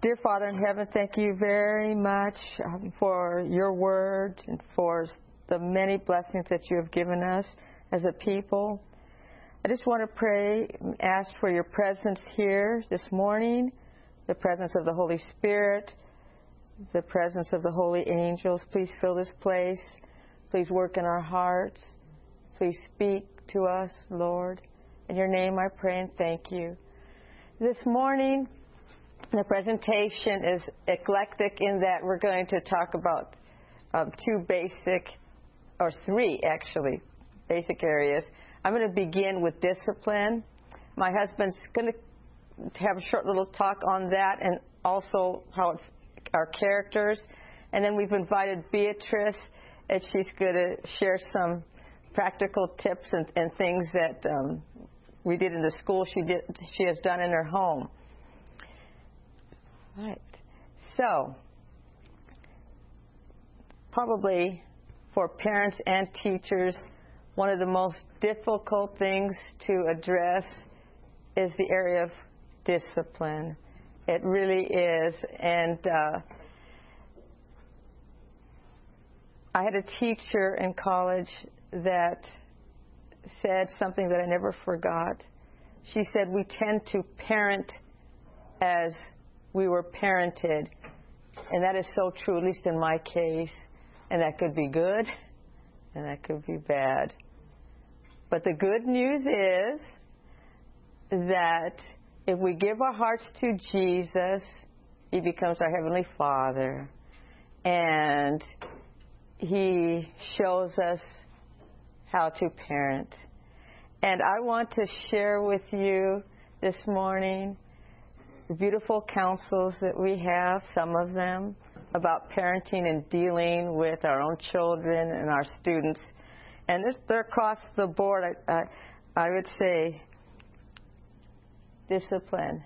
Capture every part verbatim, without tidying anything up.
Dear Father in heaven, thank you very much um, for your word and for the many blessings that you have given us as a people. I just want to pray, ask for your presence here this morning, the presence of the Holy Spirit, the presence of the holy angels. Please fill this place. Please work in our hearts. Please speak to us, Lord. In your name I pray and thank you. This morning, the presentation is eclectic in that we're going to talk about um, two basic, or three actually, basic areas. I'm going to begin with discipline. My husband's going to have a short little talk on that and also how it, our characters. And then we've invited Beatrice, and she's going to share some practical tips and, and things that um, we did in the school she did she has done in her home. Right. So, probably for parents and teachers, one of the most difficult things to address is the area of discipline. It really is. And uh, I had a teacher in college that said something that I never forgot. She said, we tend to parent as we were parented. And that is so true, at least in my case. And that could be good, and that could be bad. But the good news is that if we give our hearts to Jesus, He becomes our Heavenly Father. And He shows us how to parent. And I want to share with you this morning the beautiful counsels that we have, some of them, about parenting and dealing with our own children and our students. And this, they're across the board. I, I, I would say discipline.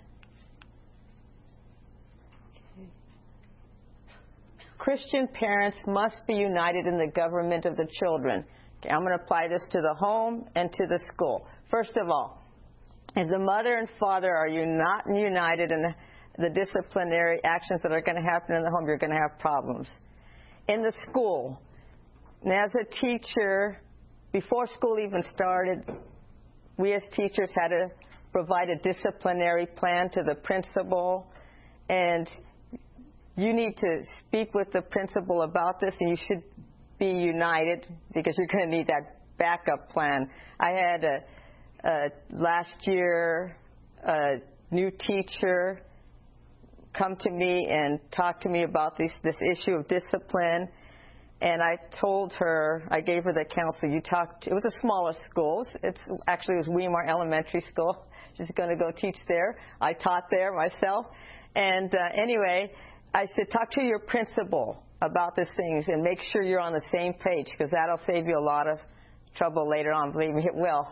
Okay. Christian parents must be united in the government of the children. Okay, I'm going to apply this to the home and to the school. First of all, if the mother and father are you not united in the disciplinary actions that are going to happen in the home, you're going to have problems. In the school, and as a teacher, before school even started, we as teachers had to provide a disciplinary plan to the principal, and you need to speak with the principal about this, and you should be united because you're going to need that backup plan. I had a Uh, last year, a new teacher come to me and talk to me about this, this issue of discipline. And I told her, I gave her the counsel. You talked. It was a smaller school. It's actually it was Weimar Elementary School. She's going to go teach there. I taught there myself. And uh, anyway, I said, talk to your principal about these things and make sure you're on the same page, because that'll save you a lot of trouble later on. Believe me, it will.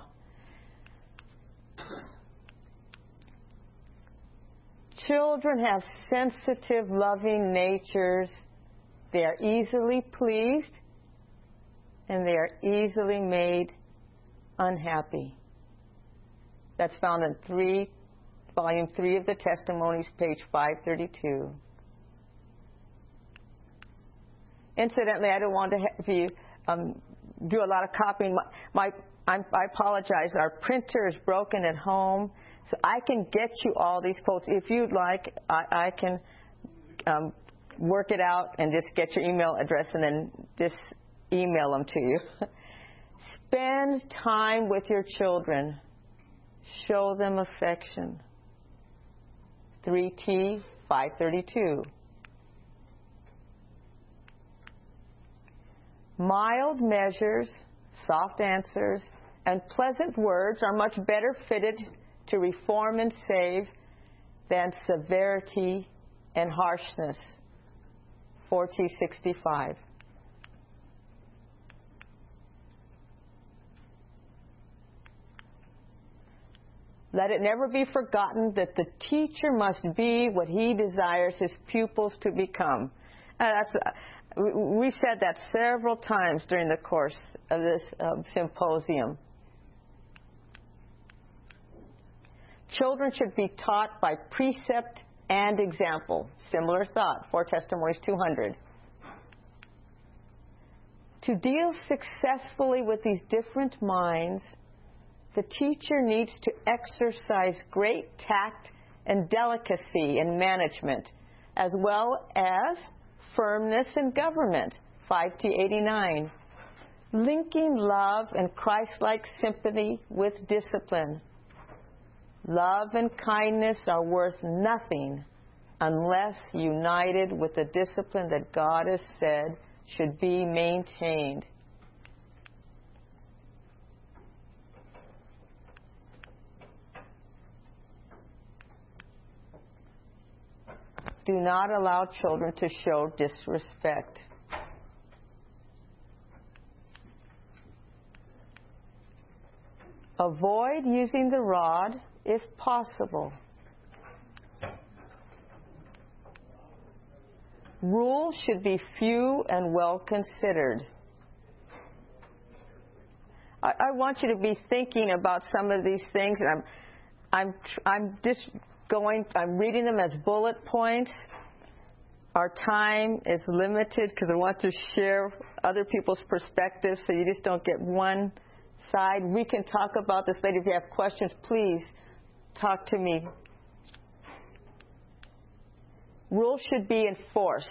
Children have sensitive, loving natures. They are easily pleased, and they are easily made unhappy. That's found in three, volume three of the Testimonies, page five thirty-two. Incidentally, I don't want to have you um, do a lot of copying. My, my I'm, I apologize. Our printer is broken at home, so I can get you all these quotes. If you'd like, I, I can um, work it out and just get your email address and then just email them to you. Spend time with your children. Show them affection. three T five thirty-two. Mild measures, soft answers, and pleasant words are much better fitted to reform and save than severity and harshness. four T sixty-five. Let it never be forgotten that the teacher must be what he desires his pupils to become. Uh, that's, uh, we said that several times during the course of this uh, symposium. Children should be taught by precept and example. Similar thought, four testimonies, two hundred. To deal successfully with these different minds, the teacher needs to exercise great tact and delicacy in management, as well as firmness in government, five T eighty-nine. Linking love and Christ-like sympathy with discipline. Love and kindness are worth nothing unless united with the discipline that God has said should be maintained. Do not allow children to show disrespect. Avoid using the rod if possible. Rules should be few and well considered. I, I want you to be thinking about some of these things, and I'm, I'm, I'm just going. I'm reading them as bullet points. Our time is limited because I want to share other people's perspectives, so you just don't get one side. We can talk about this later. If you have questions, please talk to me. Rules should be enforced.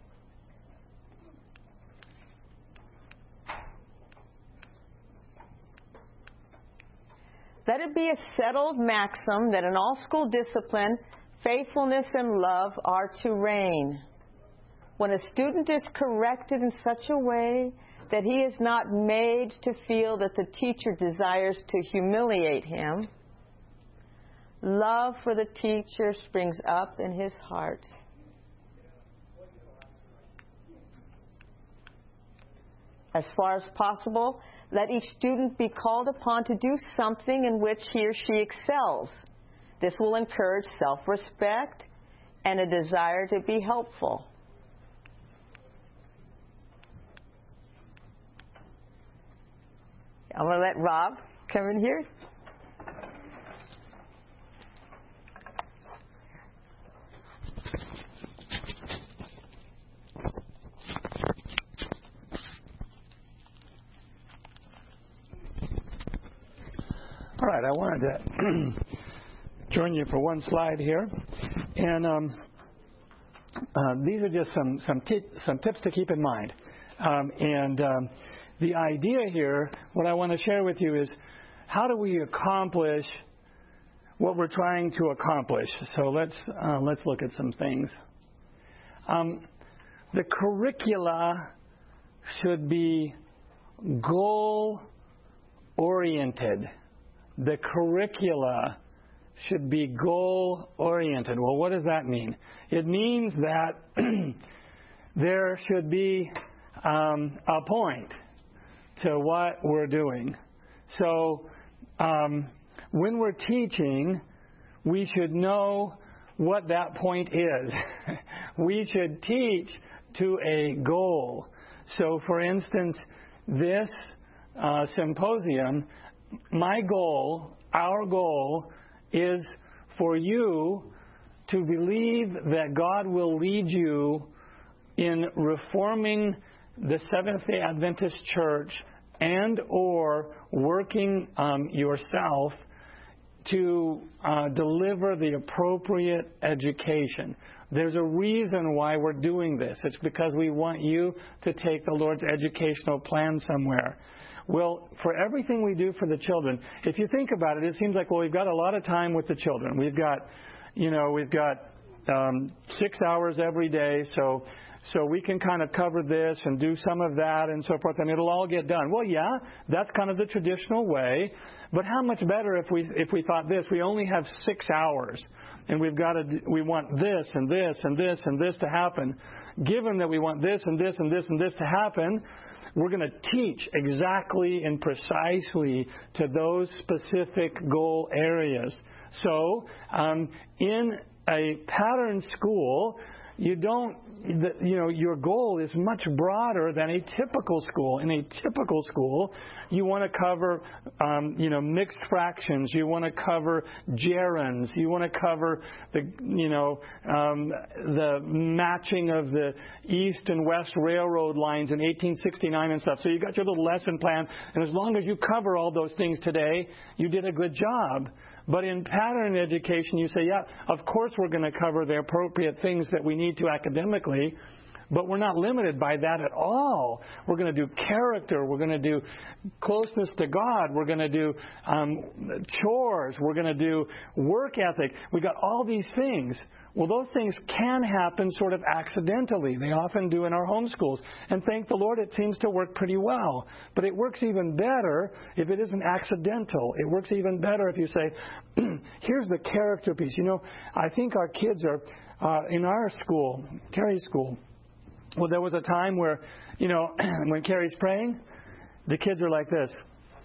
Let it be a settled maxim that in all school discipline, faithfulness and love are to reign. When a student is corrected in such a way that he is not made to feel that the teacher desires to humiliate him, love for the teacher springs up in his heart. As far as possible, let each student be called upon to do something in which he or she excels. This will encourage self-respect and a desire to be helpful. I'm going to let Rob come in here. All right, I wanted to join you for one slide here, and um, uh, these are just some some, tip, some tips to keep in mind. Um, and um, the idea here, what I want to share with you is how do we accomplish what we're trying to accomplish? So let's uh, let's look at some things. Um, the curricula should be goal-oriented. The curricula should be goal-oriented. Well, what does that mean? It means that there should be um, a point to what we're doing. So um, when we're teaching, we should know what that point is. We should teach to a goal. So, for instance, this uh, symposium, my goal, our goal, is for you to believe that God will lead you in reforming the Seventh-day Adventist Church and or working um, yourself to uh, deliver the appropriate education. There's a reason why we're doing this. It's because we want you to take the Lord's educational plan somewhere. Well, for everything we do for the children, if you think about it, it seems like, well, we've got a lot of time with the children. We've got, you know, we've got um, six hours every day, so so we can kind of cover this and do some of that and so forth, and it'll all get done. Well, yeah, that's kind of the traditional way, but how much better if we if we thought this? We only have six hours, and we've got to we want this and this and this and this to happen. Given that we want this and this and this and this to happen, we're going to teach exactly and precisely to those specific goal areas. So, um, in a pattern school, you don't, you know, your goal is much broader than a typical school. In a typical school, you want to cover, um, you know, mixed fractions. You want to cover gerunds. You want to cover the, you know, um, the matching of the East and West Railroad lines in eighteen sixty-nine and stuff. So you got your little lesson plan, and as long as you cover all those things today, you did a good job. But in pattern education, you say, yeah, of course we're going to cover the appropriate things that we need to academically, but we're not limited by that at all. We're going to do character. We're going to do closeness to God. We're going to do um, chores. We're going to do work ethic. We got all these things. Well, those things can happen sort of accidentally. They often do in our homeschools. And thank the Lord, it seems to work pretty well. But it works even better if it isn't accidental. It works even better if you say, here's the character piece. You know, I think our kids are, uh, in our school, Carrie's school, well, there was a time where, you know, when Carrie's praying, the kids are like this.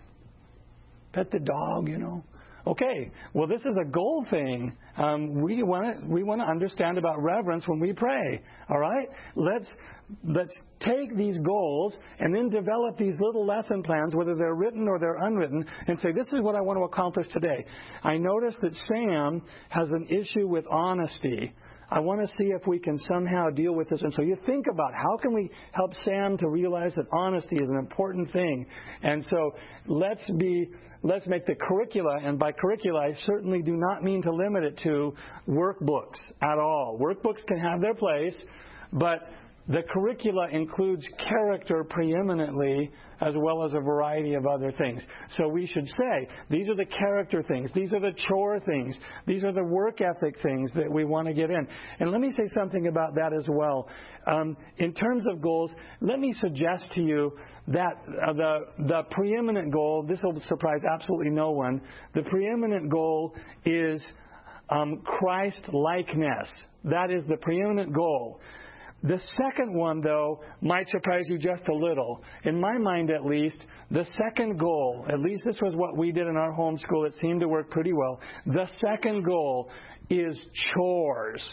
Pet the dog, you know. Okay, well, this is a goal thing. Um, we want to we want to understand about reverence when we pray. All right, let's let's take these goals and then develop these little lesson plans, whether they're written or they're unwritten, and say, this is what I want to accomplish today. I noticed that Sam has an issue with honesty. I want to see if we can somehow deal with this. And so you think about how can we help Sam to realize that honesty is an important thing. And so let's be, let's make the curricula, and by curricula I certainly do not mean to limit it to workbooks at all. Workbooks can have their place, but the curricula includes character preeminently as well as a variety of other things. So we should say, these are the character things. These are the chore things. These are the work ethic things that we want to get in. And let me say something about that as well. Um, in terms of goals, let me suggest to you that uh, the, the preeminent goal, this will surprise absolutely no one, the preeminent goal is um, Christ-likeness. That is the preeminent goal. The second one, though, might surprise you just a little. In my mind, at least, the second goal, at least this was what we did in our homeschool, it seemed to work pretty well. The second goal is chores.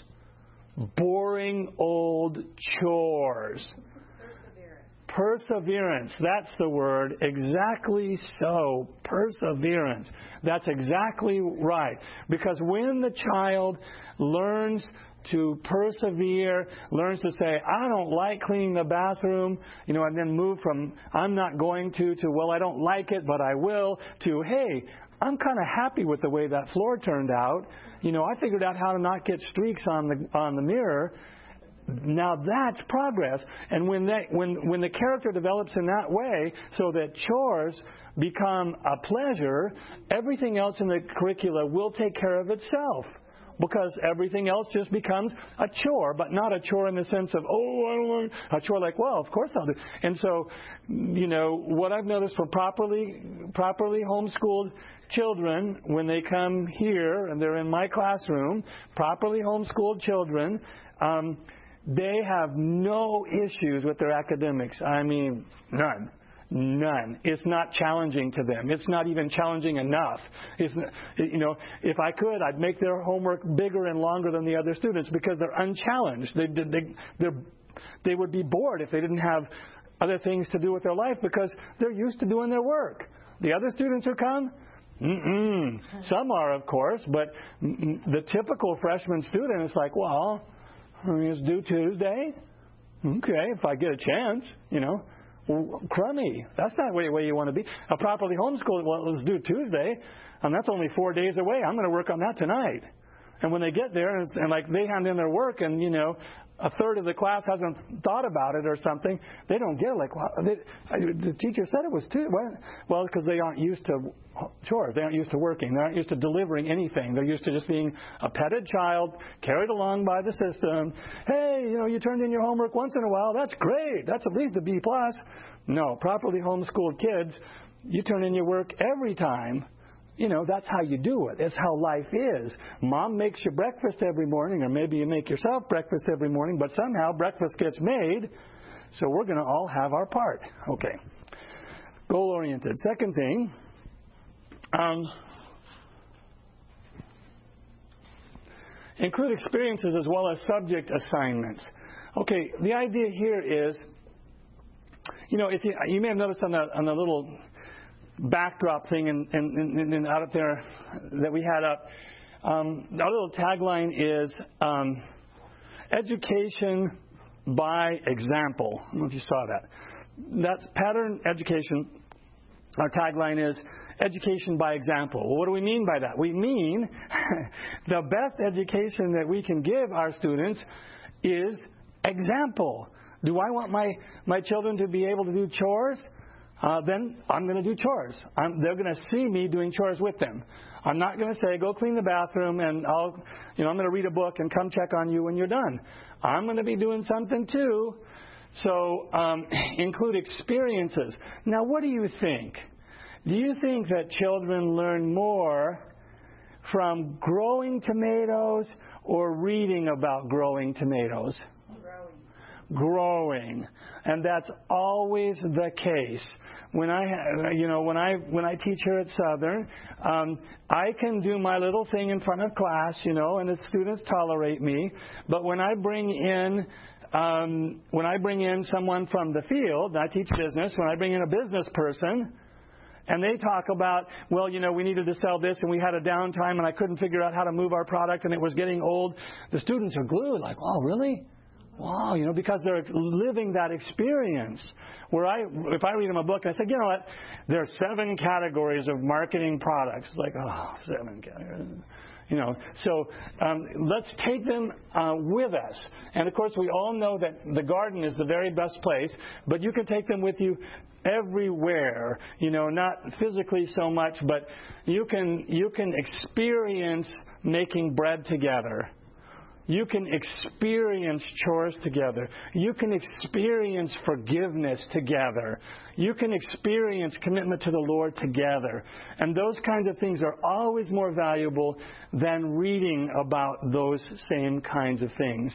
Boring old chores. Perseverance. Perseverance. That's the word. Exactly so. Perseverance. That's exactly right. Because when the child learns to persevere, learns to say, I don't like cleaning the bathroom, you know, and then move from I'm not going to, to, well, I don't like it, but I will, to, hey, I'm kind of happy with the way that floor turned out. You know, I figured out how to not get streaks on the on the mirror. Now that's progress. And when that when when the character develops in that way, so that chores become a pleasure, everything else in the curricula will take care of itself. Because everything else just becomes a chore, but not a chore in the sense of, oh, I don't want a chore like, well, of course I'll do. And so, you know, what I've noticed for properly properly homeschooled children, when they come here and they're in my classroom, properly homeschooled children, um, they have no issues with their academics. I mean, none. None. It's not challenging to them. It's not even challenging enough. It's not, you know, if I could, I'd make their homework bigger and longer than the other students because they're unchallenged. They they they're, they would be bored if they didn't have other things to do with their life because they're used to doing their work. The other students who come, mm-mm. Some are, of course, but the typical freshman student is like, well, it's due Tuesday. Okay, if I get a chance, you know. Well, crummy. That's not the way you want to be. A properly homeschooled, well, let's do Tuesday, and that's only four days away. I'm going to work on that tonight. And when they get there, and, and like they hand in their work, and you know, a third of the class hasn't thought about it or something, they don't get it. Like, well, they, the teacher said it was Tuesday. Well, because they aren't used to chores. They aren't used to working. They aren't used to delivering anything. They're used to just being a petted child, carried along by the system. Hey, you know, you turned in your homework once in a while. That's great. That's at least a B plus. No, properly homeschooled kids, you turn in your work every time. You know, that's how you do it. It's how life is. Mom makes you breakfast every morning, or maybe you make yourself breakfast every morning, but somehow breakfast gets made, so we're going to all have our part. Okay. Goal-oriented. Second thing, um, include experiences as well as subject assignments. Okay, the idea here is, you know, if you, you may have noticed on the on the little backdrop thing and in, in, in, out up there that we had up, um, our little tagline is um, education by example. I don't know if you saw that. That's pattern education. Our tagline is education by example. Well, what do we mean by that? We mean the best education that we can give our students is example. Do I want my, my children to be able to do chores? Uh, then I'm going to do chores. I'm, they're going to see me doing chores with them. I'm not going to say, go clean the bathroom and I'll, you know, I'm going to read a book and come check on you when you're done. I'm going to be doing something too. So um, include experiences. Now, what do you think? Do you think that children learn more from growing tomatoes or reading about growing tomatoes? Growing, and that's always the case. When I, you know, when I when I teach here at Southern, um, I can do my little thing in front of class, you know, and the students tolerate me. But when I bring in um, when I bring in someone from the field, I teach business. When I bring in a business person, and they talk about, well, you know, we needed to sell this, and we had a downtime, and I couldn't figure out how to move our product, and it was getting old. The students are glued, like, oh, really? Wow, you know, because they're living that experience. Where I, if I read them a book, I say, you know what, there are seven categories of marketing products. Like, oh, seven categories. You know, so um, let's take them uh, with us. And, of course, we all know that the garden is the very best place, but you can take them with you everywhere, you know, not physically so much, but you can you can experience making bread together. You can experience chores together. You can experience forgiveness together. You can experience commitment to the Lord together. And those kinds of things are always more valuable than reading about those same kinds of things.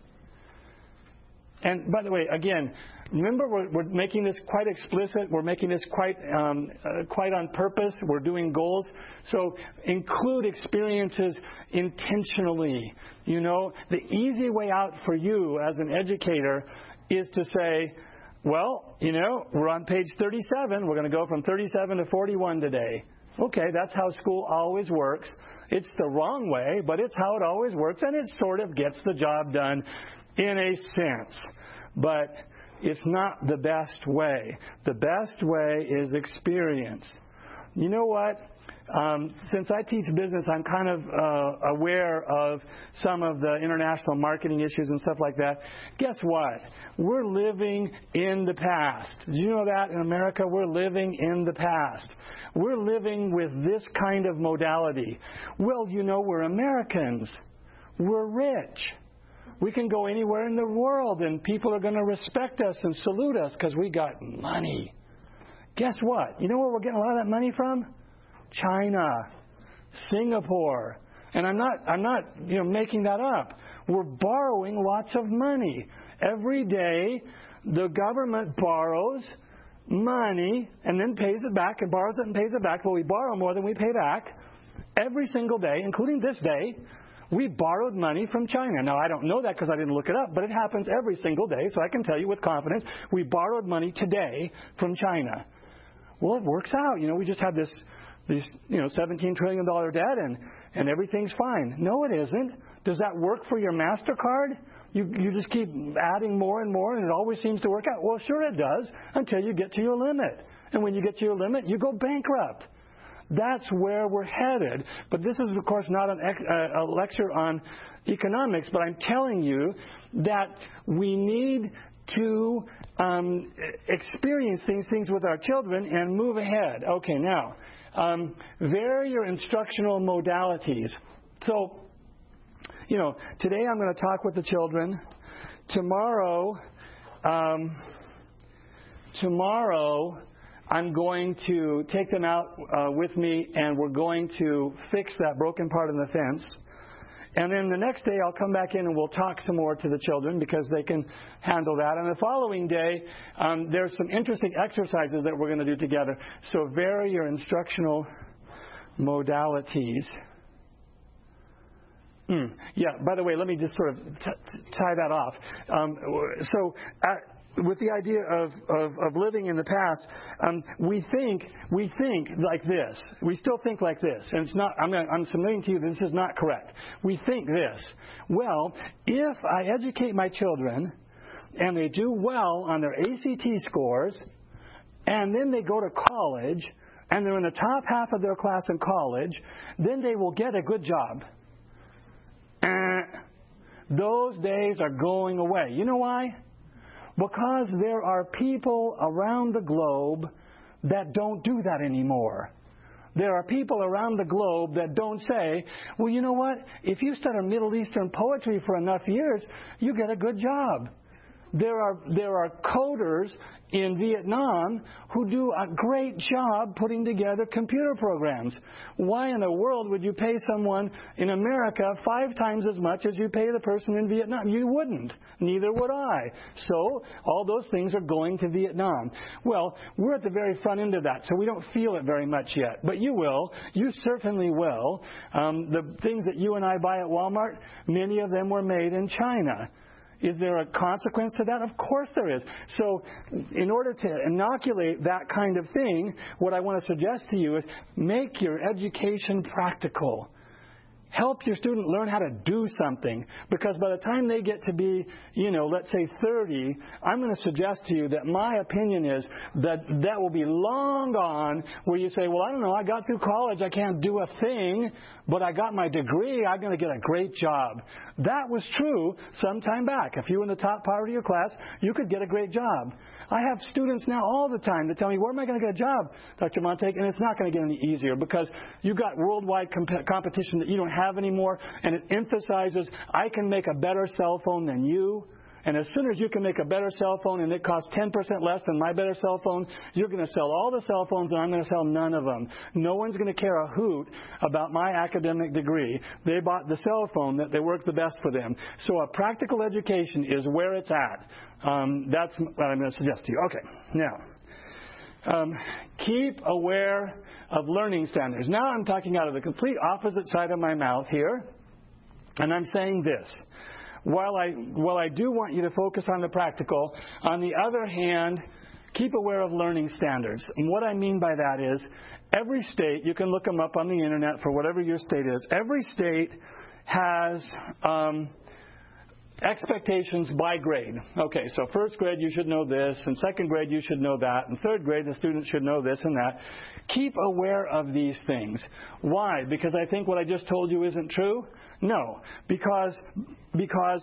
And by the way, again, remember we're, we're making this quite explicit. We're making this quite um, uh, quite on purpose. We're doing goals. So include experiences intentionally. You know, the easy way out for you as an educator is to say, well, you know, we're on page thirty-seven. We're going to go from thirty-seven to forty-one today. Okay, that's how school always works. It's the wrong way, but it's how it always works, and it sort of gets the job done in a sense. But it's not the best way. The best way is experience. You know what? Um, since I teach business, I'm kind of uh, aware of some of the international marketing issues and stuff like that. Guess what? We're living in the past. Did you know that in America? We're living in the past. We're living with this kind of modality. Well, you know, we're Americans. We're rich. We can go anywhere in the world and people are going to respect us and salute us because we got money. Guess what? You know where we're getting a lot of that money from? China, Singapore. And I'm not I'm not, you know, making that up. We're borrowing lots of money. Every day the government borrows money and then pays it back and borrows it and pays it back. But we borrow more than we pay back every single day, including this day. We borrowed money from China. Now, I don't know that because I didn't look it up, but it happens every single day, so I can tell you with confidence, we borrowed money today from China. Well, it works out. You know, we just had this, this you know, seventeen trillion dollars debt, and, and everything's fine. No, it isn't. Does that work for your MasterCard? You, you just keep adding more and more, and it always seems to work out. Well, sure it does, until you get to your limit. And when you get to your limit, you go bankrupt. That's where we're headed. But this is, of course, not an, a lecture on economics, but I'm telling you that we need to um, experience these things with our children and move ahead. Okay, now, um, vary your instructional modalities. So, you know, today I'm going to talk with the children. Tomorrow, um, tomorrow, I'm going to take them out uh, with me, and we're going to fix that broken part of the fence. And then the next day, I'll come back in and we'll talk some more to the children because they can handle that. And the following day, um, there's some interesting exercises that we're going to do together. So vary your instructional modalities. Mm, yeah, by the way, let me just sort of t- t- tie that off. Um, so, uh, with the idea of, of, of living in the past, um, we think we think like this. We still think like this, and it's not. I'm, gonna, I'm submitting to you that this is not correct. We think this. Well, if I educate my children, and they do well on their A C T scores, and then they go to college, and they're in the top half of their class in college, then they will get a good job. Those days are going away. You know why? Because there are people around the globe that don't do that anymore. There are people around the globe that don't say, well, you know what? If you study Middle Eastern poetry for enough years, you get a good job. There are there are coders in Vietnam who do a great job putting together computer programs. Why in the world would you pay someone in America five times as much as you pay the person in Vietnam? You wouldn't. Neither would I. So all those things are going to Vietnam. Well, we're at the very front end of that, so we don't feel it very much yet. But you will. You certainly will. Um, the things that you and I buy at Walmart, many of them were made in China. Is there a consequence to that? Of course there is. So in order to inoculate that kind of thing, what I want to suggest to you is make your education practical. Help your student learn how to do something. Because by the time they get to be, you know, let's say thirty, I'm going to suggest to you that my opinion is that that will be long gone where you say, well, I don't know, I got through college, I can't do a thing, but I got my degree, I'm going to get a great job. That was true some time back. If you were in the top part of your class, you could get a great job. I have students now all the time that tell me, where am I going to get a job, Doctor Montague? And it's not going to get any easier because you've got worldwide comp- competition that you don't have anymore, and it emphasizes, I can make a better cell phone than you. And as soon as you can make a better cell phone and it costs ten percent less than my better cell phone, you're going to sell all the cell phones and I'm going to sell none of them. No one's going to care a hoot about my academic degree. They bought the cell phone that they worked the best for them. So a practical education is where it's at. Um, that's what I'm going to suggest to you. Okay, now, um, keep aware of learning standards. Now I'm talking out of the complete opposite side of my mouth here, and I'm saying this. While I, while I do want you to focus on the practical, on the other hand, keep aware of learning standards. And what I mean by that is every state, you can look them up on the Internet for whatever your state is, every state has um, expectations by grade. Okay, so first grade you should know this, and second grade you should know that, and third grade the student should know this and that. Keep aware of these things. Why? Because I think what I just told you isn't true? No, because because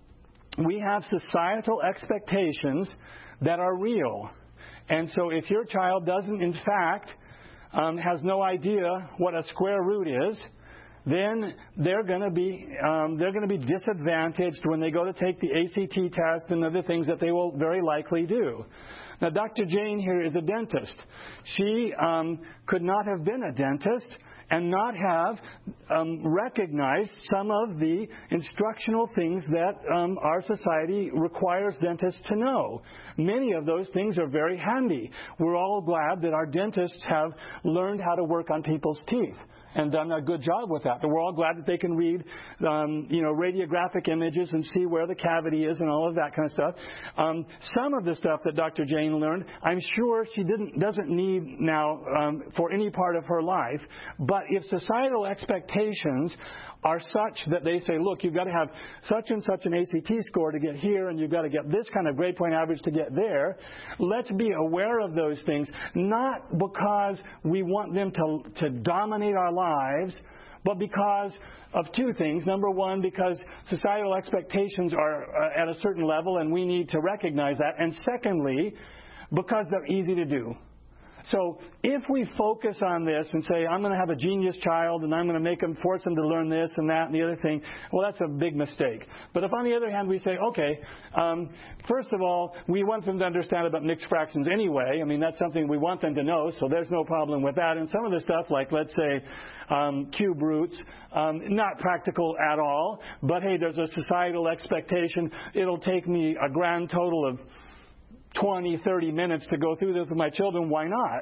we have societal expectations that are real. And so if your child doesn't, in fact, um, has no idea what a square root is, then they're going to be um, they're going to be disadvantaged when they go to take the A C T test and other things that they will very likely do. Now, Doctor Jane here is a dentist. She um, could not have been a dentist and not have um, recognized some of the instructional things that um, our society requires dentists to know. Many of those things are very handy. We're all glad that our dentists have learned how to work on people's teeth and done a good job with that. But we're all glad that they can read, um, you know, radiographic images and see where the cavity is and all of that kind of stuff. Um, some of the stuff that Doctor Jane learned, I'm sure she didn't doesn't need now um, for any part of her life. But if societal expectations are such that they say, look, you've got to have such and such an A C T score to get here, and you've got to get this kind of grade point average to get there, let's be aware of those things, not because we want them to, to dominate our lives, but because of two things. Number one, because societal expectations are uh, at a certain level, and we need to recognize that. And secondly, because they're easy to do. So if we focus on this and say, I'm going to have a genius child and I'm going to make them, force them to learn this and that and the other thing, well, that's a big mistake. But if on the other hand we say, okay, um, first of all, we want them to understand about mixed fractions anyway. I mean, that's something we want them to know, so there's no problem with that. And some of the stuff like, let's say, um, cube roots, um, not practical at all, but hey, there's a societal expectation. It'll take me a grand total of twenty, thirty minutes to go through this with my children. Why not?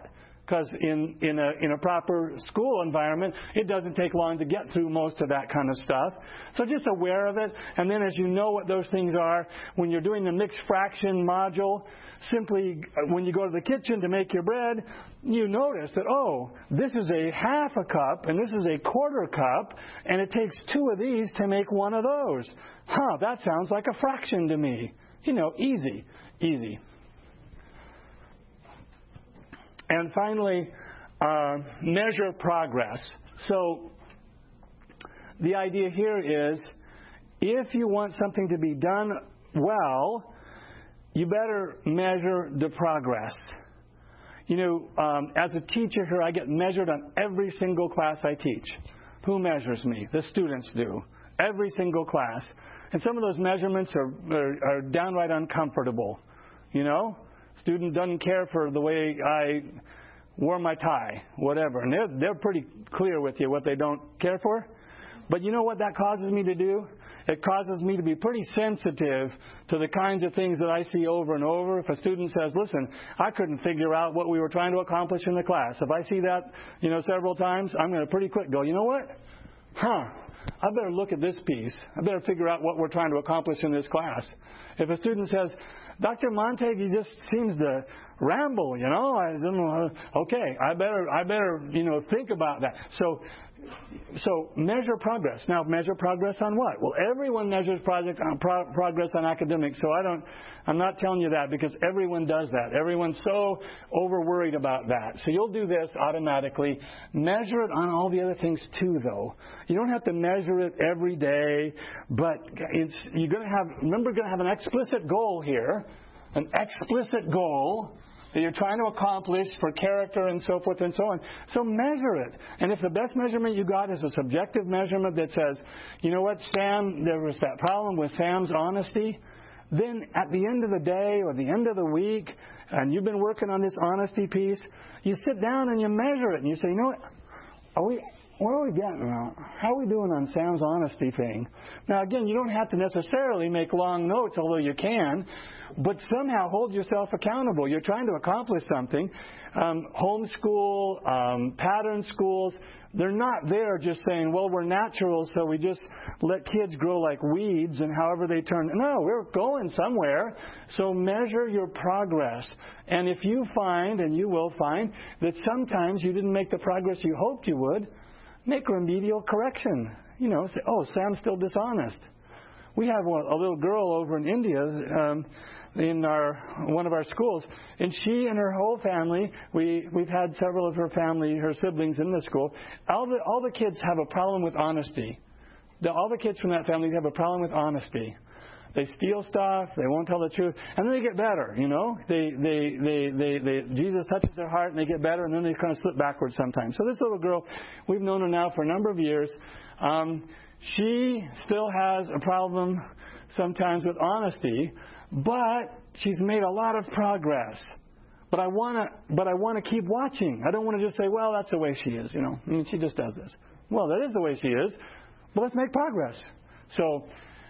Because in, in, a, in a proper school environment, it doesn't take long to get through most of that kind of stuff. So just aware of it. And then as you know what those things are, when you're doing the mixed fraction module, simply when you go to the kitchen to make your bread, you notice that, oh, this is a half a cup and this is a quarter cup, and it takes two of these to make one of those. Huh, that sounds like a fraction to me. You know, easy, easy. And finally, uh, measure progress. So the idea here is, if you want something to be done well, you better measure the progress. You know, um, as a teacher here, I get measured on every single class I teach. Who measures me? The students do. Every single class. And some of those measurements are, are, are downright uncomfortable. You know? Student doesn't care for the way I wore my tie, whatever. And they're, they're pretty clear with you what they don't care for. But you know what that causes me to do? It causes me to be pretty sensitive to the kinds of things that I see over and over. If a student says, listen, I couldn't figure out what we were trying to accomplish in the class. If I see that, you know, several times, I'm going to pretty quick go, you know what? Huh. I better look at this piece. I better figure out what we're trying to accomplish in this class. If a student says, Doctor Montag, he just seems to ramble, you know, I don't know, okay, I better, I better, you know, think about that. So, so measure progress. Now, measure progress on what? Well, everyone measures project on pro- progress on academics. So I don't, I'm not telling you that because everyone does that. Everyone's so over worried about that. So you'll do this automatically. Measure it on all the other things too, though. You don't have to measure it every day, but it's, you're going to have, remember, you're going to have an explicit goal here, an explicit goal that you're trying to accomplish for character and so forth and so on. So measure it. And if the best measurement you got is a subjective measurement that says, you know what, Sam, there was that problem with Sam's honesty, then at the end of the day or the end of the week, and you've been working on this honesty piece, you sit down and you measure it and you say, you know what, are we... Where are we getting now? How are we doing on Sam's honesty thing? Now, again, you don't have to necessarily make long notes, although you can, but somehow hold yourself accountable. You're trying to accomplish something. Um, homeschool, um, pattern schools, they're not there just saying, well, we're natural, so we just let kids grow like weeds and however they turn. No, we're going somewhere. So measure your progress. And if you find, and you will find, that sometimes you didn't make the progress you hoped you would, make remedial correction. You know, say, oh, Sam's still dishonest. We have one, a little girl over in India um, in our one of our schools, and she and her whole family, we, we've had several of her family, her siblings in the school, all the, all the kids have a problem with honesty. The, all the kids from that family have a problem with honesty. They steal stuff. They won't tell the truth, and then they get better. You know, they, they, they, they, they, Jesus touches their heart, and they get better, and then they kind of slip backwards sometimes. So this little girl, we've known her now for a number of years. Um, she still has a problem sometimes with honesty, but she's made a lot of progress. But I want to, but I want to keep watching. I don't want to just say, well, that's the way she is. You know, I mean, she just does this. Well, that is the way she is. But let's make progress. So.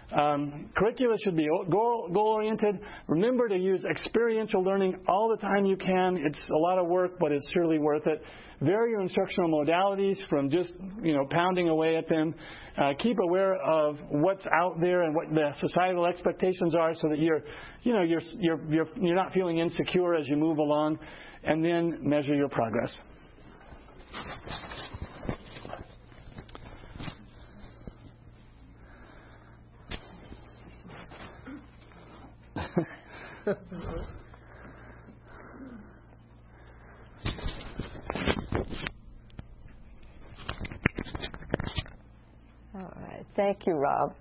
Um, curricula should be goal, goal-oriented. Remember to use experiential learning all the time you can. It's a lot of work, but it's surely worth it. Vary your instructional modalities from just, you know, pounding away at them. Uh, keep aware of what's out there and what the societal expectations are, so that you're, you know, you're you're you're you're not feeling insecure as you move along. And then measure your progress. All right. Thank you, Rob.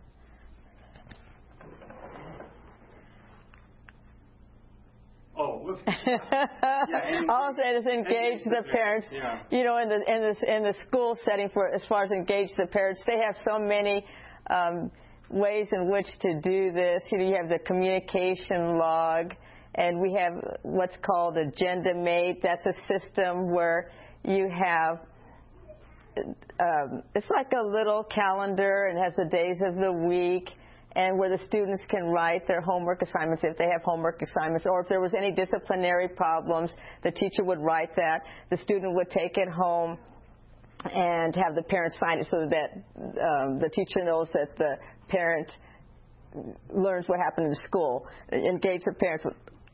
Oh, yeah, all I'm saying is engage, engage the, the parents. parents. Yeah. You know, in the in the in the school setting, for as far as engage the parents, they have so many um, ways in which to do this. You know, you have the communication log, and we have what's called Agenda Mate. That's a system where you have, um, it's like a little calendar and has the days of the week, and where the students can write their homework assignments if they have homework assignments, or if there was any disciplinary problems, the teacher would write that. The student would take it home and have the parent sign it so that um, the teacher knows that the parent learns what happened in school. Engage the parents.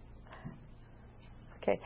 Okay.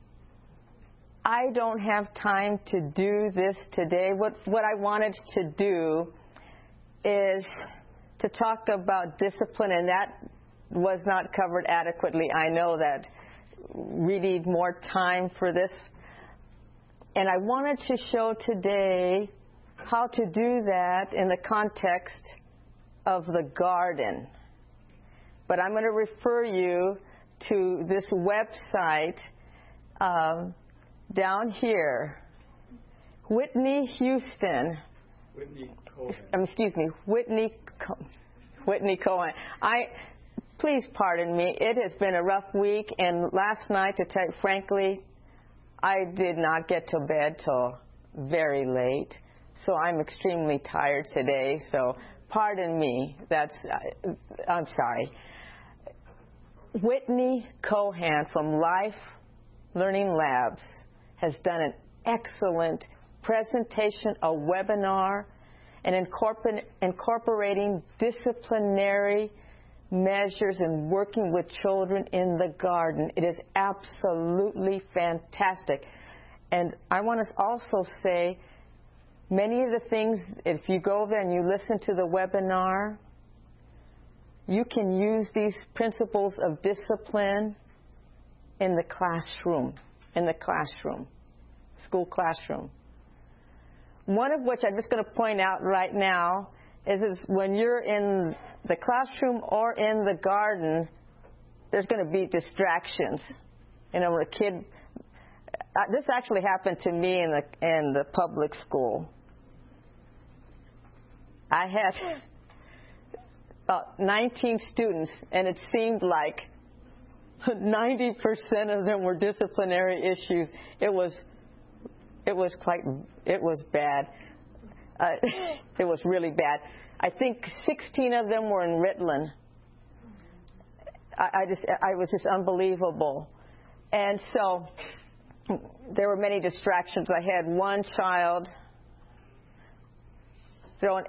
I don't have time to do this today. What what I wanted to do is to talk about discipline, and that was not covered adequately. I know that we need more time for this. And I wanted to show today how to do that in the context of the garden. But I'm going to refer you to this website um, down here, Whitney Houston. Whitney Cohen. Um, excuse me, Whitney Co- Whitney Cohen. I please pardon me. It has been a rough week, and last night, to tell you frankly, I did not get to bed till very late. So I'm extremely tired today. So pardon me. That's uh, I'm sorry. Whitney Cohen from Life Learning Labs has done an excellent presentation, a webinar, and incorpor- incorporating disciplinary measures and working with children in the garden. It is absolutely fantastic. And I want to also say, many of the things, if you go there and you listen to the webinar, you can use these principles of discipline in the classroom, in the classroom, school classroom. One of which I'm just going to point out right now is, is when you're in the classroom or in the garden, there's going to be distractions. You know, when a kid, uh, this actually happened to me in the in the public school. I had about nineteen students, and it seemed like ninety percent of them were disciplinary issues. It was, it was quite, it was bad. Uh, it was really bad. I think sixteen of them were in Ritalin. I, I just, I was just unbelievable. And so there were many distractions. I had one child throwing,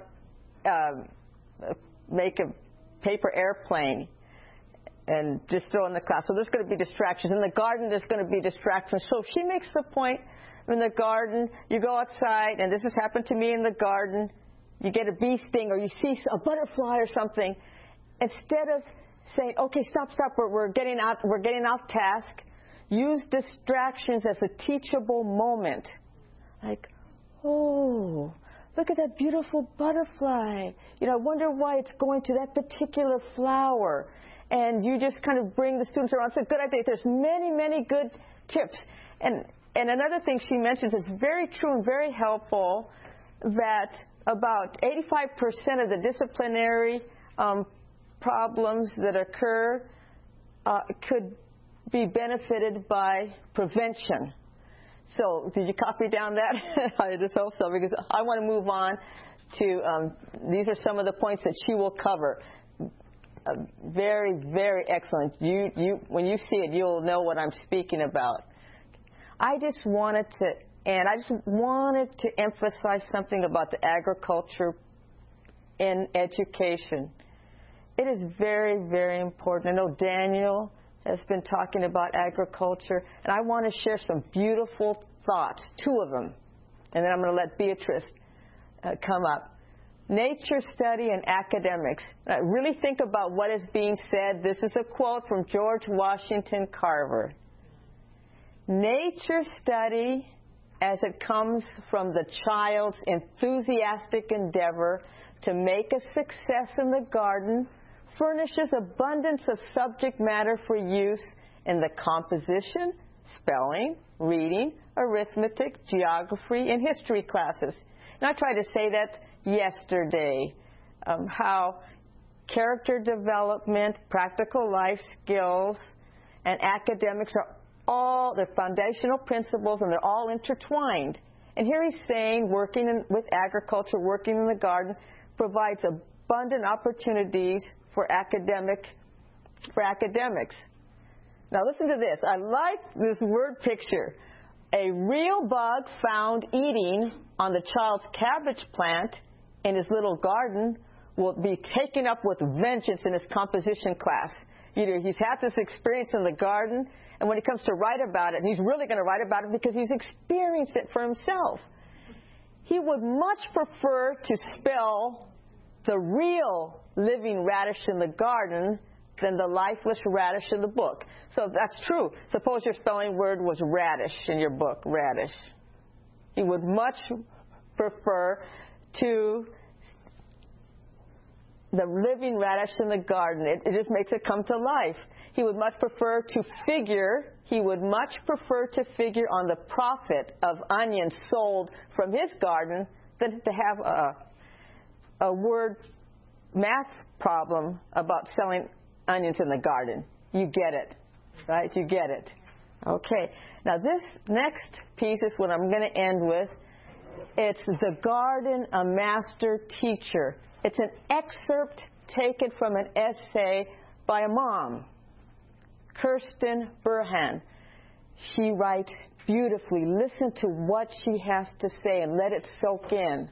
uh, make a paper airplane and just throw in the class. So there's going to be distractions. In the garden, there's going to be distractions. So she makes the point, in the garden, you go outside, and this has happened to me in the garden, you get a bee sting or you see a butterfly or something, instead of saying, okay, stop, stop, we're, we're getting out, we're getting off task, use distractions as a teachable moment. Like, oh, look at that beautiful butterfly. You know, I wonder why it's going to that particular flower. And you just kind of bring the students around. It's a good idea. There's many, many good tips. And and another thing she mentions is very true and very helpful, that about eighty-five percent of the disciplinary um, problems that occur uh, could be benefited by prevention. So did you copy down that? I just hope so, because I want to move on to, um, these are some of the points that she will cover. Uh, very, very excellent. You, you, when you see it, you'll know what I'm speaking about. I just wanted to, and I just wanted to emphasize something about the agriculture in education. It is very, very important. I know Daniel has been talking about agriculture, and I want to share some beautiful thoughts, two of them, and then I'm going to let Beatrice uh, come up. Nature study and academics. Uh, really think about what is being said. This is a quote from George Washington Carver. Nature study, as it comes from the child's enthusiastic endeavor to make a success in the garden, furnishes abundance of subject matter for use in the composition, spelling, reading, arithmetic, geography, and history classes. And I tried to say that yesterday, um, how character development, practical life skills, and academics are all the foundational principles, and they're all intertwined. And here he's saying working in, with agriculture, working in the garden, provides abundant opportunities for academic for academics. Now listen to this. I like this word picture. A real bug found eating on the child's cabbage plant in his little garden will be taken up with vengeance in his composition class. You know, he's had this experience in the garden, and when he comes to write about it, he's really going to write about it because he's experienced it for himself. He would much prefer to spell the real living radish in the garden than the lifeless radish in the book. So that's true. Suppose your spelling word was radish in your book, radish. He would much prefer to the living radish in the garden. It, it just makes it come to life. He would much prefer to figure, he would much prefer to figure on the profit of onions sold from his garden than to have a, a word math problem about selling onions in the garden. You get it, right? You get it. Okay. Now this next piece is what I'm going to end with. It's The Garden, a Master Teacher. It's an excerpt taken from an essay by a mom, Kirsten Burhan. She writes beautifully. Listen to what she has to say and let it soak in.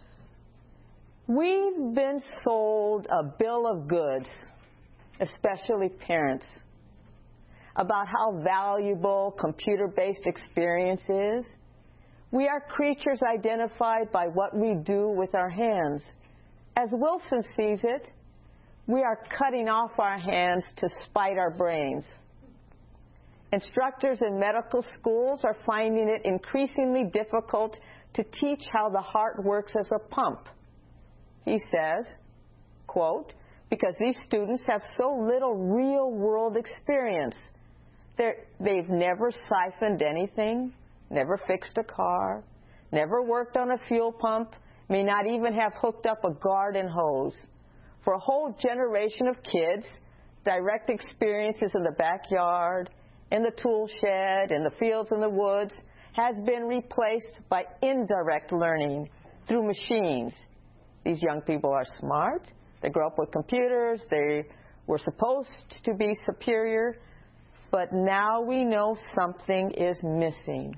We've been sold a bill of goods, especially parents, about how valuable computer-based experience is. We are creatures identified by what we do with our hands. As Wilson sees it, we are cutting off our hands to spite our brains. Instructors in medical schools are finding it increasingly difficult to teach how the heart works as a pump. He says, quote, because these students have so little real-world experience. They're, they've never siphoned anything, never fixed a car, never worked on a fuel pump, may not even have hooked up a garden hose. For a whole generation of kids, direct experiences in the backyard, in the tool shed, in the fields and the woods, has been replaced by indirect learning through machines. These young people are smart. They grow up with computers. They were supposed to be superior, but now we know something is missing.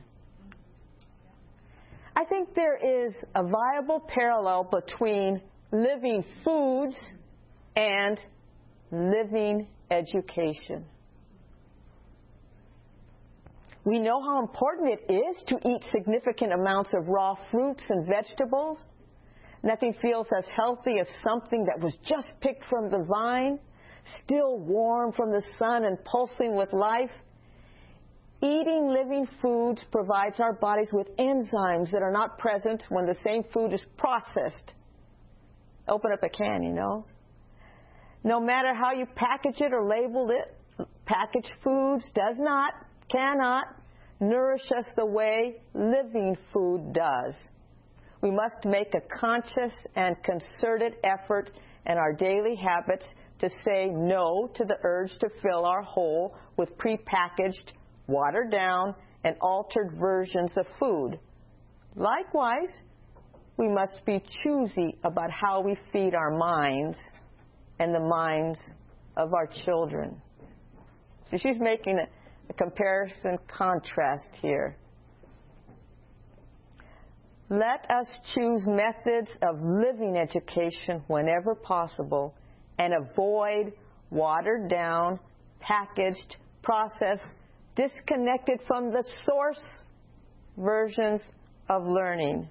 I think there is a viable parallel between living foods and living education. We know how important it is to eat significant amounts of raw fruits and vegetables. Nothing feels as healthy as something that was just picked from the vine, still warm from the sun and pulsing with life. Eating living foods provides our bodies with enzymes that are not present when the same food is processed. Open up a can, you know. No matter how you package it or label it, packaged foods does not, cannot nourish us the way living food does. We must make a conscious and concerted effort in our daily habits to say no to the urge to fill our hole with prepackaged, watered down, and altered versions of food. Likewise, we must be choosy about how we feed our minds and the minds of our children. So she's making a, a comparison contrast here. Let us choose methods of living education whenever possible and avoid watered down, packaged, processed, disconnected from the source versions of learning.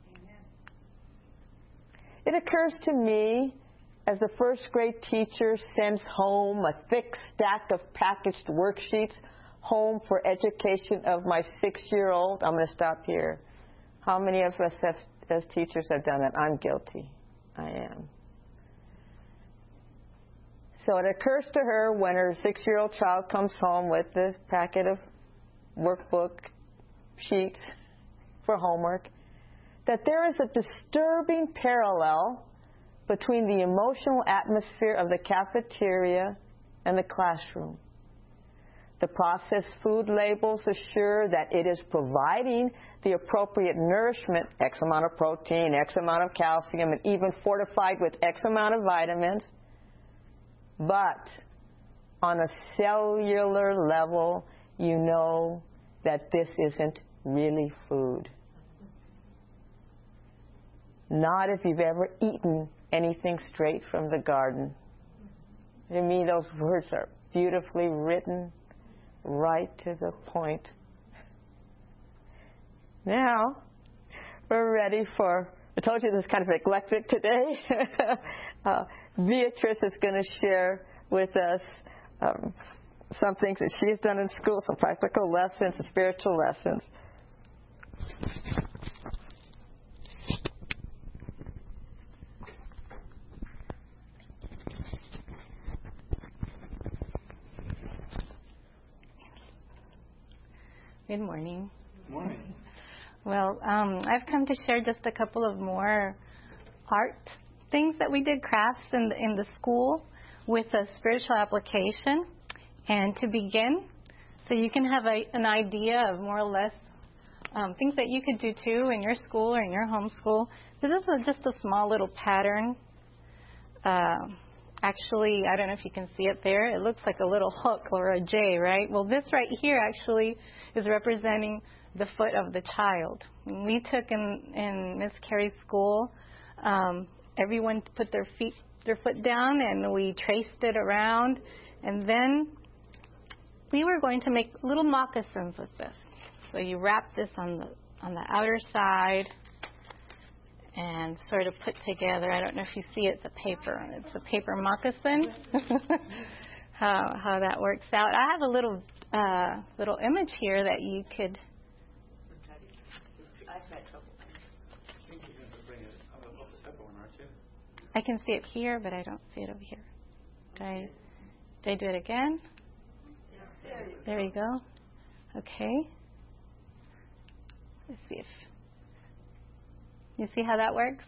It occurs to me as the first grade teacher sends home a thick stack of packaged worksheets home for education of my six-year-old. I'm going to stop here. How many of us have, as teachers have done that? I'm guilty. I am. So it occurs to her when her six-year-old child comes home with this packet of workbook sheets for homework that there is a disturbing parallel between the emotional atmosphere of the cafeteria and the classroom. The processed food labels assure that it is providing the appropriate nourishment, X amount of protein, X amount of calcium, and even fortified with X amount of vitamins. But on a cellular level, you know that this isn't really food. Not if you've ever eaten anything straight from the garden. To me, those words are beautifully written, right to the point. Now, we're ready for, I told you this is kind of eclectic today. uh, Beatrice is going to share with us um, some things that she's done in school, some practical lessons, some spiritual lessons. Good morning. Good morning. Well, um, I've come to share just a couple of more art things that we did, crafts in the, in the school with a spiritual application. And to begin, so you can have a, an idea of more or less um, things that you could do too in your school or in your home school. This is a, just a small little pattern. Uh, actually, I don't know if you can see it there. It looks like a little hook or a J, right? Well, this right here actually is representing the foot of the child. We took in, in Miss Carey's school, um, everyone put their feet, their foot down, and we traced it around, and then we were going to make little moccasins with this. So you wrap this on the on the outer side and sort of put together. I don't know if you see it, it's a paper. It's a paper moccasin. how how that works out. I have a little uh, little image here that you could. I can see it here, but I don't see it over here. Did I, did I do it again? There you go. Okay. Let's see if you see how that works.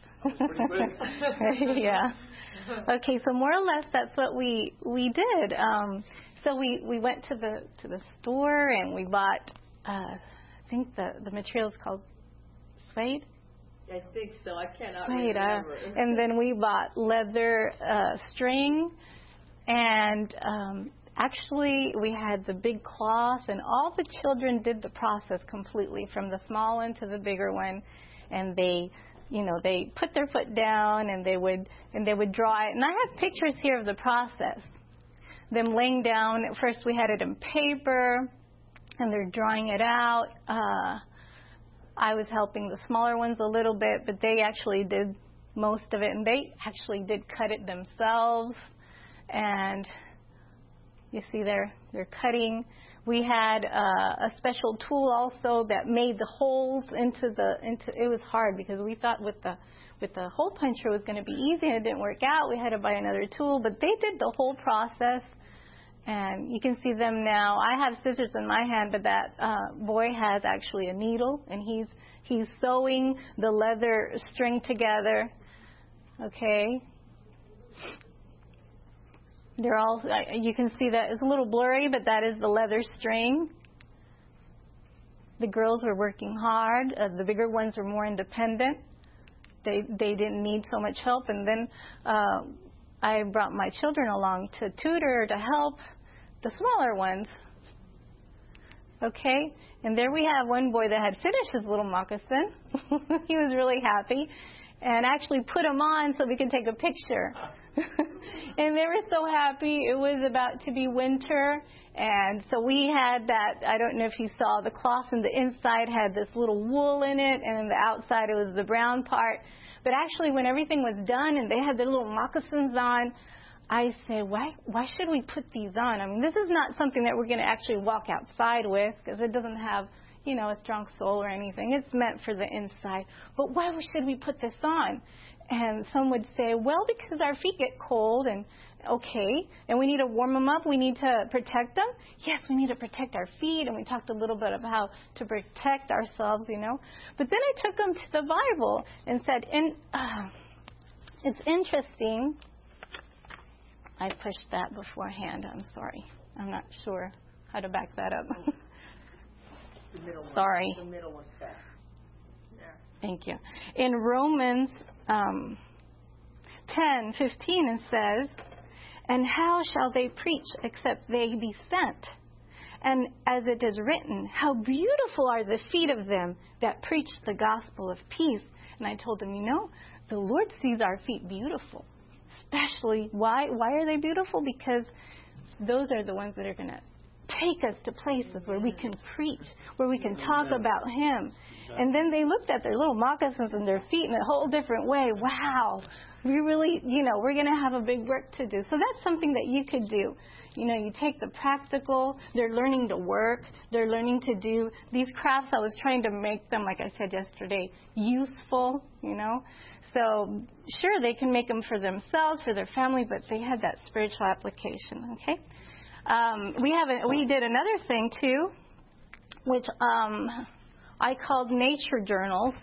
Yeah. Okay, so more or less that's what we we did. Um, so we, we went to the to the store and we bought. Uh, I think the the material is called suede. I think so. I cannot suede, remember. Uh, and then we bought leather uh, string, and um, actually we had the big cloths, and all the children did the process completely, from the small one to the bigger one, and they. You know, they put their foot down and they would and they would draw it. And I have pictures here of the process. Them laying down. At first we had it in paper, and they're drawing it out. Uh, I was helping the smaller ones a little bit, but they actually did most of it, and they actually did cut it themselves. And you see they're they're cutting. We had uh, a special tool also that made the holes into the into. It was hard because we thought with the with the hole puncher it was going to be easy, and it didn't work out. We had to buy another tool, but they did the whole process, and you can see them now. I have scissors in my hand, but that uh, boy has actually a needle, and he's he's sewing the leather string together. Okay. They're all, you can see that it's a little blurry, but that is the leather string. The girls were working hard. Uh, the bigger ones were more independent. They they didn't need so much help. And then uh, I brought my children along to tutor, to help the smaller ones. Okay? And there we have one boy that had finished his little moccasin. He was really happy. And actually put them on so we could take a picture. And they were so happy. It was about to be winter, and so we had that. I don't know if you saw the cloth on the inside had this little wool in it, and on the outside it was the brown part. But actually, when everything was done and they had their little moccasins on, I said, why why should we put these on? I mean, this is not something that we're going to actually walk outside with, because it doesn't have, you know, a strong sole or anything. It's meant for the inside. But why should we put this on? And some would say, well, because our feet get cold, and okay, and we need to warm them up. We need to protect them. Yes, we need to protect our feet, and we talked a little bit about how to protect ourselves, you know. But then I took them to the Bible and said, in, uh, it's interesting. I pushed that beforehand. I'm sorry. I'm not sure how to back that up. The middle one. Sorry. The middle one's back. There. Thank you. In Romans um, ten fifteen, it says, "And how shall they preach except they be sent? And as it is written, how beautiful are the feet of them that preach the gospel of peace." And I told him, you know, the Lord sees our feet beautiful. Especially, why? Why are they beautiful? Because those are the ones that are going to take us to places where we can preach, where we can talk about Him. And then they looked at their little moccasins and their feet in a whole different way. Wow, we really, you know, we're going to have a big work to do. So that's something that you could do. You know, you take the practical, they're learning to work, they're learning to do these crafts. I was trying to make them, like I said yesterday, useful, you know. So, sure, they can make them for themselves, for their family, but they had that spiritual application, okay? Um, we have a, we did another thing, too, which um, I called nature journals.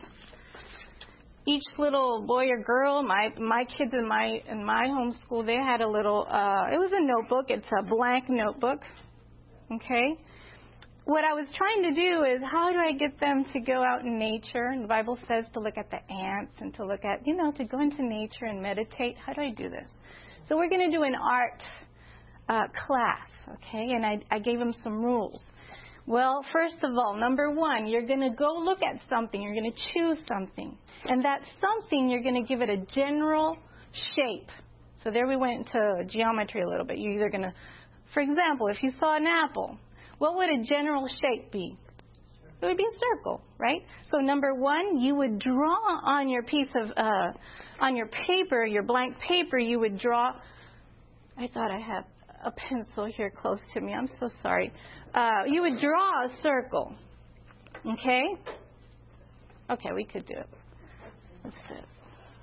Each little boy or girl, my my kids in my in my homeschool, they had a little, uh, it was a notebook. It's a blank notebook, okay? What I was trying to do is, how do I get them to go out in nature? And the Bible says to look at the ants and to look at, you know, to go into nature and meditate. How do I do this? So we're going to do an art uh, class, okay? And I, I gave them some rules. Well, first of all, number one, you're going to go look at something. You're going to choose something. And that something, you're going to give it a general shape. So there we went into geometry a little bit. You're either going to, for example, if you saw an apple, what would a general shape be? It would be a circle, right? So number one, you would draw on your piece of, uh, on your paper, your blank paper, you would draw, I thought I had a pencil here close to me. I'm so sorry. Uh, you would draw a circle. Okay? Okay, we could do it. Let's do it.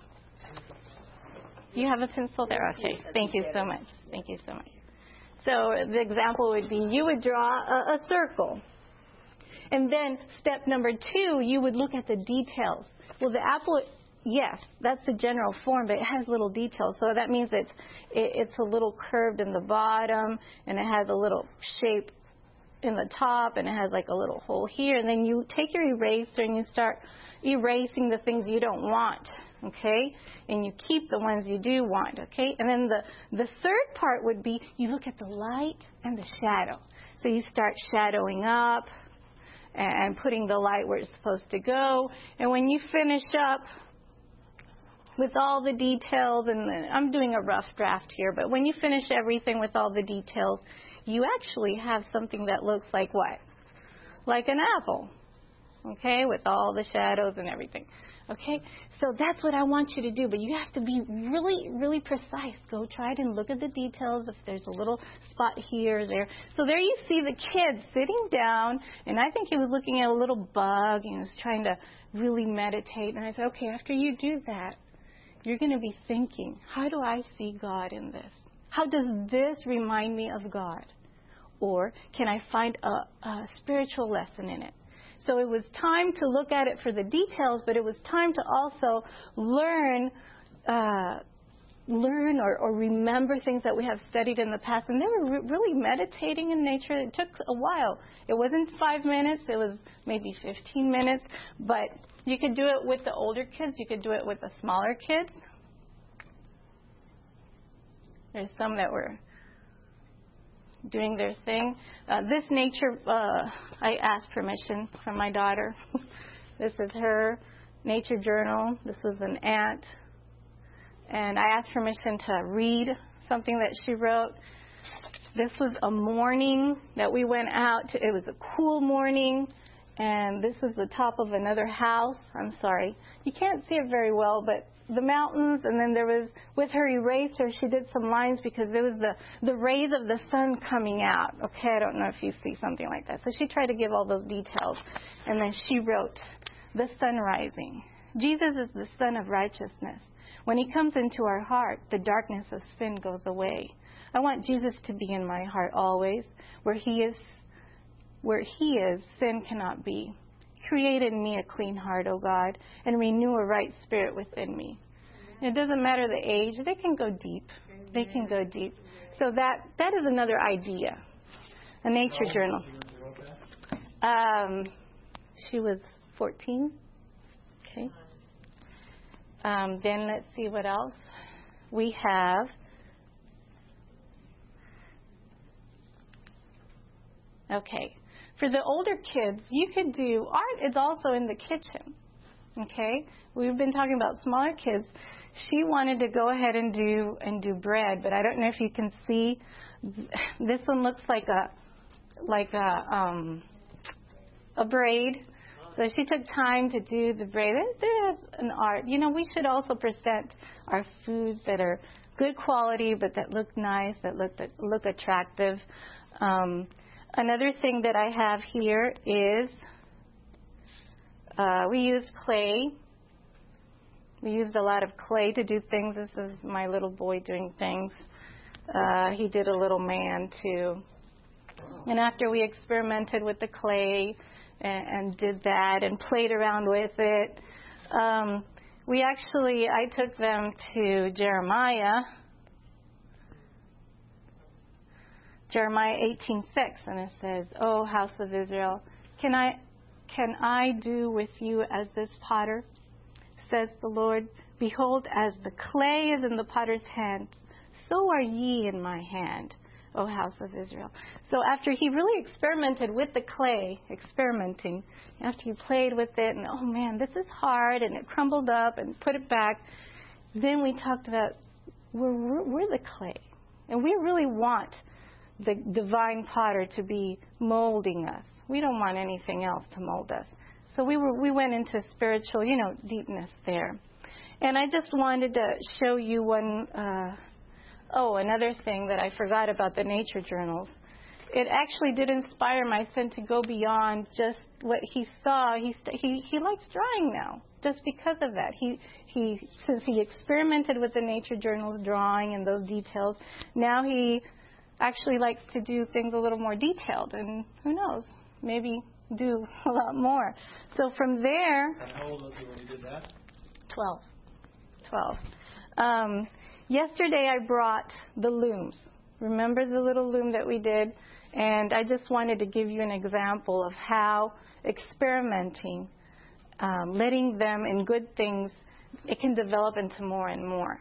You have a pencil there? Okay. Thank you so much. Thank you so much. So the example would be you would draw a, a circle. And then step number two, you would look at the details. Well, the apple, yes, that's the general form, but it has little details. So that means it's, it, it's a little curved in the bottom, and it has a little shape in the top, and it has like a little hole here. And then you take your eraser and you start erasing the things you don't want, okay? And you keep the ones you do want, okay? And then the, the third part would be you look at the light and the shadow. So you start shadowing up and putting the light where it's supposed to go. And when you finish up with all the details, and I'm doing a rough draft here, but when you finish everything with all the details, you actually have something that looks like what? Like an apple, okay, with all the shadows and everything, okay? So that's what I want you to do, but you have to be really, really precise. Go try it and look at the details if there's a little spot here or there. So there you see the kid sitting down, and I think he was looking at a little bug, and he was trying to really meditate. And I said, okay, after you do that, you're going to be thinking, how do I see God in this? How does this remind me of God? Or can I find a, a spiritual lesson in it? So it was time to look at it for the details, but it was time to also learn uh, learn or, or remember things that we have studied in the past. And they were re- really meditating in nature. It took a while. It wasn't five minutes. It was maybe fifteen minutes. But you could do it with the older kids. You could do it with the smaller kids. There's some that were doing their thing. Uh, this nature, uh, I asked permission from my daughter. This is her nature journal. This was an ant. And I asked permission to read something that she wrote. This was a morning that we went out to. It was a cool morning. And this is the top of another house. I'm sorry. You can't see it very well, but the mountains, and then there was, with her eraser, she did some lines because there was the, the rays of the sun coming out. Okay, I don't know if you see something like that. So she tried to give all those details. And then she wrote, the sun rising. Jesus is the sun of righteousness. When he comes into our heart, the darkness of sin goes away. I want Jesus to be in my heart always. Where he is, where he is, sin cannot be. Create in me a clean heart, O God, and renew a right spirit within me. It doesn't matter the age. They can go deep. They can go deep. So that that is another idea. a nature journal. Um, she was fourteen. Okay. Um, then let's see what else we have. Okay. For the older kids, you could do art is also in the kitchen. Okay? We've been talking about smaller kids. She wanted to go ahead and do and do bread, but I don't know if you can see. This one looks like a like a um, a braid. So she took time to do the braid. There is an art. You know, we should also present our foods that are good quality, but that look nice, that look that look attractive. Um, another thing that I have here is uh, we used clay. We used a lot of clay to do things. This is my little boy doing things. Uh, he did a little man too. And after we experimented with the clay and, and did that and played around with it, um, we actually, I took them to Jeremiah, Jeremiah eighteen six, and it says, "O house of Israel, can I, can I do with you as this potter? Says the Lord, behold, as the clay is in the potter's hand, so are ye in my hand, O house of Israel." So after he really experimented with the clay, experimenting, after he played with it, and oh man, this is hard, and it crumbled up, and put it back, then we talked about we're, we're, we're the clay, and we really want the divine potter to be molding us. We don't want anything else to mold us. So we were we went into spiritual, you know, deepness there. And I just wanted to show you one, uh, oh, another thing that I forgot about the nature journals. It actually did inspire my son to go beyond just what he saw. He he he likes drawing now, just because of that. He he since he experimented with the nature journals, drawing and those details, now he actually likes to do things a little more detailed. And who knows, maybe do a lot more. So from there... And how old was he when you did that? Twelve. Twelve. Um, yesterday I brought the looms. Remember the little loom that we did? And I just wanted to give you an example of how experimenting, um, letting them in good things, it can develop into more and more.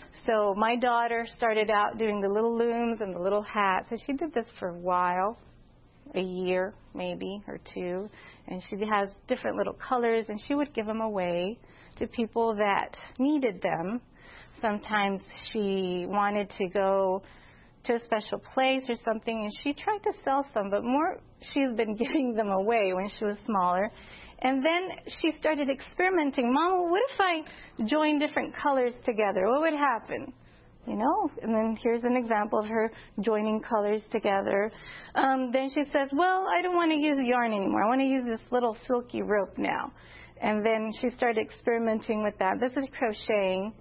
So my daughter started out doing the little looms and the little hats, and she did this for a while. A year maybe or two, and she has different little colors, and she would give them away to people that needed them. Sometimes she wanted to go to a special place or something, and she tried to sell some, but more she's been giving them away when she was smaller. And then she started experimenting. Mama, what if I join different colors together? What would happen? You know, and then here's an example of her joining colors together. Um, then she says, well, I don't want to use yarn anymore. I want to use this little silky rope now. And then she started experimenting with that. This is crocheting.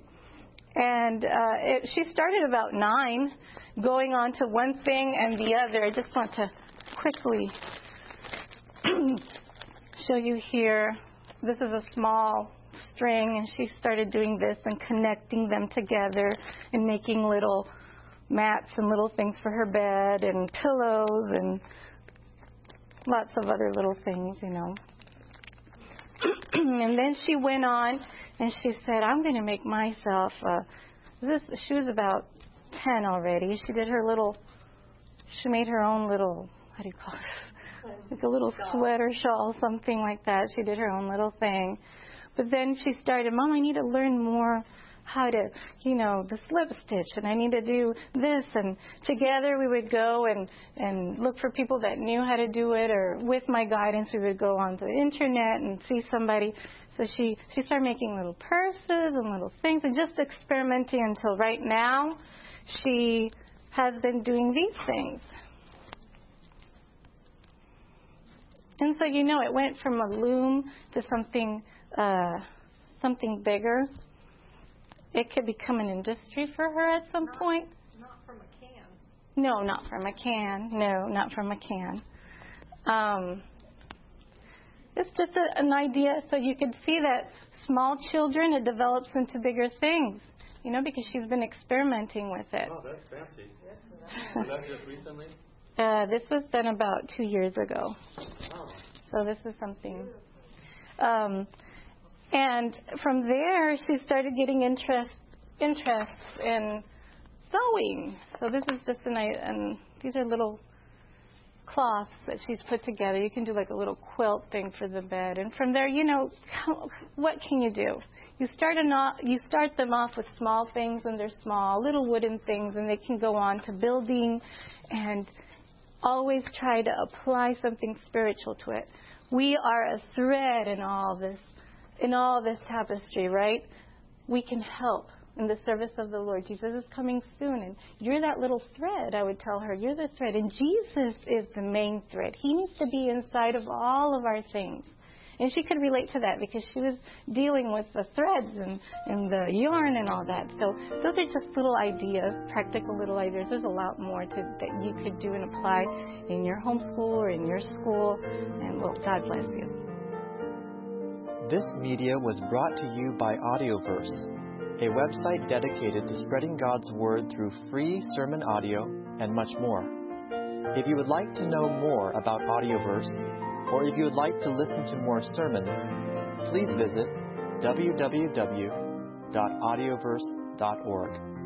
And uh, it, she started about nine, going on to one thing and the other. I just want to quickly show you here. This is a small string, and she started doing this and connecting them together and making little mats and little things for her bed and pillows and lots of other little things, you know. And then she went on and she said, I'm going to make myself uh, this. She was about ten already. She did her little, she made her own little, how do you call it? Like a little sweater shawl, something like that. She did her own little thing. But then she started, Mom, I need to learn more how to, you know, the slip stitch, and I need to do this. And together we would go and, and look for people that knew how to do it, or with my guidance we would go on the internet and see somebody. So she, she started making little purses and little things and just experimenting until right now she has been doing these things. And so, you know, it went from a loom to something uh, something bigger. It could become an industry for her at some not, point. Not from a can. No, not from a can. No, not from a can. Um, it's just a, an idea so you could see that small children, it develops into bigger things, you know, because she's been experimenting with it. Oh, that's fancy. Yes, Was that just recently? Uh, this was done about two years ago. So this is something. Um, and from there, she started getting interest interest in sewing. So this is just an, and these are little cloths that she's put together. You can do like a little quilt thing for the bed. And from there, you know, what can you do? You start, off, you start them off with small things, and they're small, little wooden things, and they can go on to building, and always try to apply something spiritual to it. We are a thread in all this, in all this tapestry, right? We can help in the service of the Lord. Jesus is coming soon, and you're that little thread, I would tell her. You're the thread, and Jesus is the main thread. He needs to be inside of all of our things. And she could relate to that because she was dealing with the threads and, and the yarn and all that. So those are just little ideas, practical little ideas. There's a lot more to, that you could do and apply in your homeschool or in your school. And well, God bless you. This media was brought to you by Audioverse, a website dedicated to spreading God's Word through free sermon audio and much more. If you would like to know more about Audioverse, or if you would like to listen to more sermons, please visit w w w dot audioverse dot org.